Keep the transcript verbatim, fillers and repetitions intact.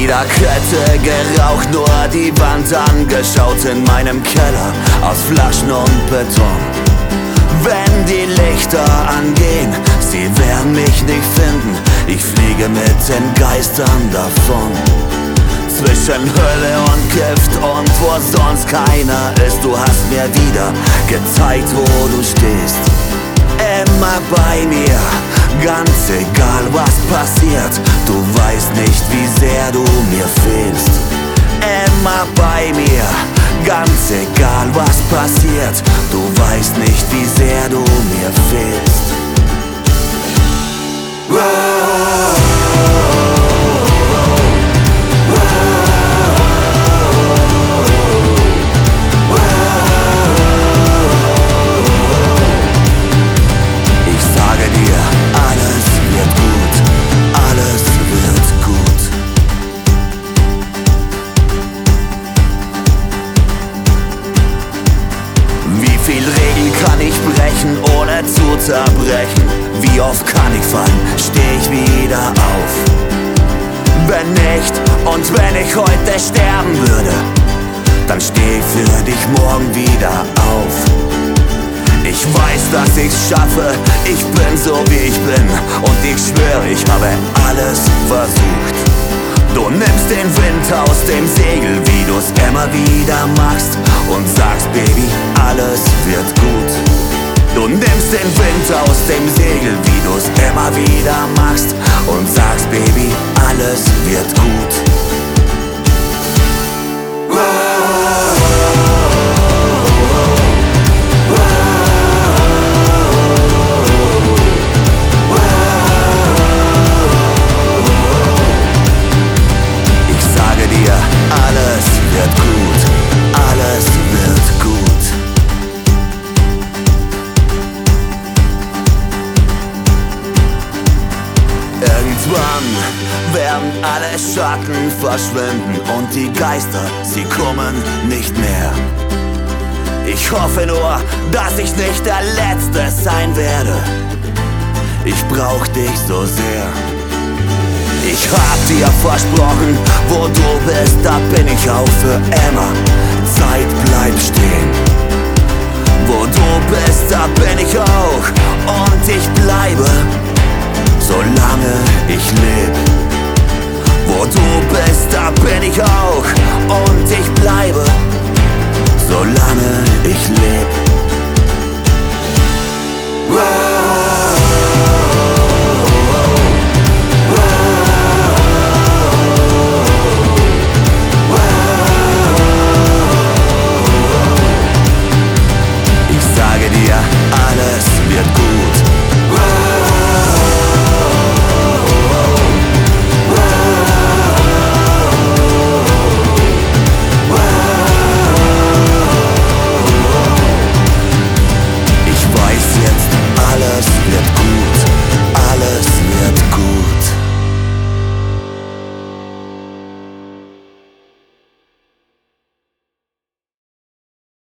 Liederkette geraucht, nur die Wand angeschaut in meinem Keller aus Flaschen und Beton. Wenn die Lichter angehen, sie werden mich nicht finden, ich fliege mit den Geistern davon. Zwischen Hölle und Gift und wo sonst keiner ist, du hast mir wieder gezeigt, wo du stehst. Immer bei mir, ganz egal was passiert, du weißt nicht, wie sehr du mir fehlst. Immer bei mir, ganz egal was passiert, du weißt nicht, wie sehr du mir fehlst. Ich sage dir, alles wird gut, alles wird gut. Wie viel Regeln kann ich brechen, ohne zu zerbrechen? Wie oft kann ich fallen, steh ich wieder auf? Wenn nicht und wenn ich heute sterben würde, dann steh ich für dich morgen wieder auf. Ich weiß, dass ich's schaffe, ich bin so wie ich bin und ich schwöre, ich habe alles versucht. Du nimmst den Wind aus dem Segel, wie du's immer wieder machst und sagst, Baby, alles wird gut. Du nimmst den Wind aus dem Segel, wie du's immer wieder machst und sagst, Baby, alles wird gut. Ich sage dir, alles wird gut, alles wird gut. Irgendwann werden alle Schatten verschwinden und die Geister, sie kommen nicht mehr. Ich hoffe nur, dass ich nicht der Letzte sein werde. Ich brauch dich so sehr. Ich hab dir versprochen, wo du bist, da bin ich auch für immer. Zeit bleibt stehen. Wo du bist, da bin ich auch und ich bleibe, solange ich leb. Wo du bist, da bin ich auch und ich bleibe, solange ich leb.